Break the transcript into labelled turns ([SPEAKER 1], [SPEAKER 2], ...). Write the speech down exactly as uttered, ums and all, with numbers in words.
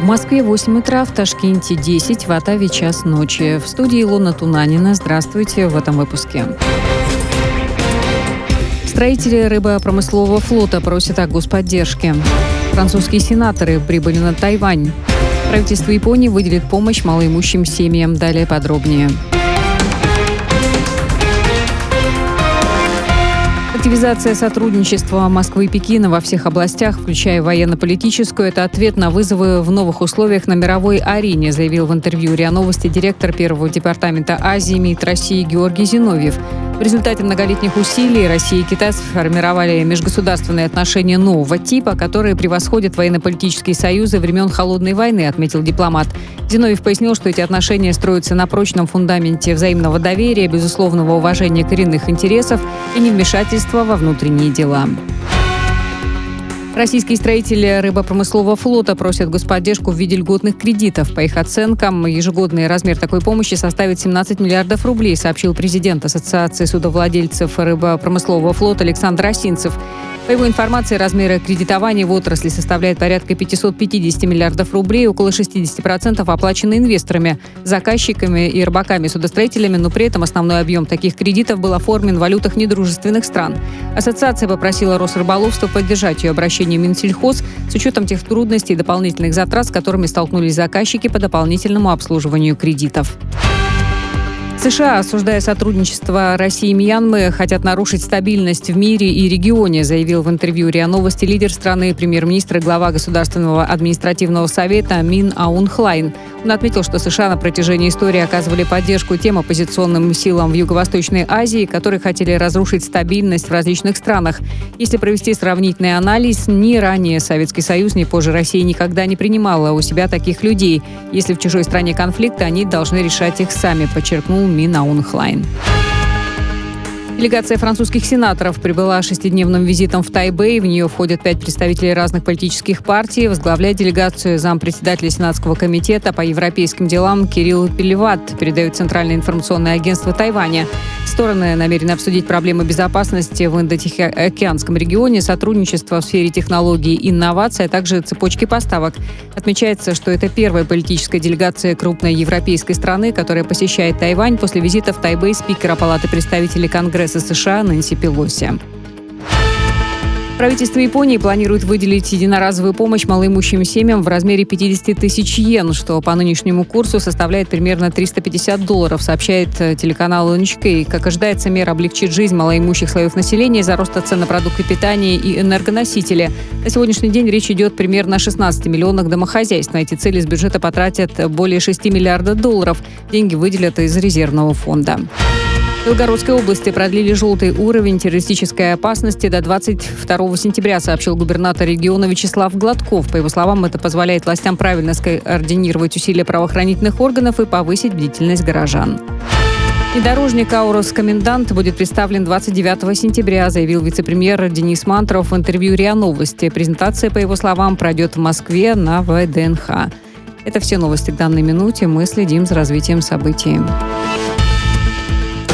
[SPEAKER 1] В Москве восемь утра, в Ташкенте десять, в Оттаве час ночи. В студии Илона Тунанина. Здравствуйте в этом выпуске. Строители рыбопромыслового флота просят о господдержке. Французские сенаторы прибыли на Тайвань. Правительство Японии выделит помощь малоимущим семьям. Далее подробнее. Активизация сотрудничества Москвы и Пекина во всех областях, включая военно-политическую, это ответ на вызовы в новых условиях на мировой арене, заявил в интервью РИА Новости директор первого департамента Азии МИД России Георгий Зиновьев. В результате многолетних усилий Россия и Китай сформировали межгосударственные отношения нового типа, которые превосходят военно-политические союзы времен Холодной войны, отметил дипломат. Зиновьев пояснил, что эти отношения строятся на прочном фундаменте взаимного доверия, безусловного уважения коренных интересов и невмешательства во внутренние дела. Российские строители рыбопромыслового флота просят господдержку в виде льготных кредитов. По их оценкам, ежегодный размер такой помощи составит семнадцать миллиардов рублей, сообщил президент Ассоциации судовладельцев рыбопромыслового флота Александр Осинцев. По его информации, размеры кредитования в отрасли составляют порядка пятьсот пятьдесят миллиардов рублей, около шестьдесят процентов оплачены инвесторами, заказчиками и рыбаками-судостроителями, но при этом основной объем таких кредитов был оформлен в валютах недружественных стран. Ассоциация попросила Росрыболовство поддержать ее обращение в Минсельхоз с учетом тех трудностей и дополнительных затрат, с которыми столкнулись заказчики по дополнительному обслуживанию кредитов. США, осуждая сотрудничество России и Мьянмы, хотят нарушить стабильность в мире и регионе, заявил в интервью РИА Новости лидер страны, премьер-министр и глава Государственного административного совета Мин Аун Хлайн. Он отметил, что США на протяжении истории оказывали поддержку тем оппозиционным силам в Юго-Восточной Азии, которые хотели разрушить стабильность в различных странах. Если провести сравнительный анализ, ни ранее Советский Союз, ни позже Россия никогда не принимала у себя таких людей. Если в чужой стране конфликты, они должны решать их сами, подчеркнул Мин Аун Хлайн. Делегация французских сенаторов прибыла шестидневным визитом в Тайбэй. В нее входят пять представителей разных политических партий. Возглавляет делегацию зампредседателя Сенатского комитета по европейским делам Кирилл Пелеват, передает Центральное информационное агентство Тайваня. Стороны намерены обсудить проблемы безопасности в Индо-Тихоокеанском регионе, сотрудничество в сфере технологий и инноваций, а также цепочки поставок. Отмечается, что это первая политическая делегация крупной европейской страны, которая посещает Тайвань после визита в Тайбэй спикера Палаты представителей Конгресса США Нэнси Пелоси. Правительство Японии планирует выделить единоразовую помощь малоимущим семьям в размере пятьдесят тысяч йен, что по нынешнему курсу составляет примерно триста пятьдесят долларов, сообщает телеканал эн эйч кей. Как ожидается, мера облегчит жизнь малоимущих слоев населения из-за роста цен на продукты питания и энергоносители. На сегодняшний день речь идет примерно о шестнадцати миллионах домохозяйств. На эти цели из бюджета потратят более шести миллиардов долларов. Деньги выделят из резервного фонда. В Белгородской области продлили желтый уровень террористической опасности до двадцать второго сентября, сообщил губернатор региона Вячеслав Гладков. По его словам, это позволяет властям правильно скоординировать усилия правоохранительных органов и повысить бдительность горожан. Внедорожник «Аурус Комендант» будет представлен двадцать девятого сентября, заявил вице-премьер Денис Мантуров в интервью РИА Новости. Презентация, по его словам, пройдет в Москве на вэ дэ эн ха. Это все новости к данной минуте. Мы следим за развитием событий.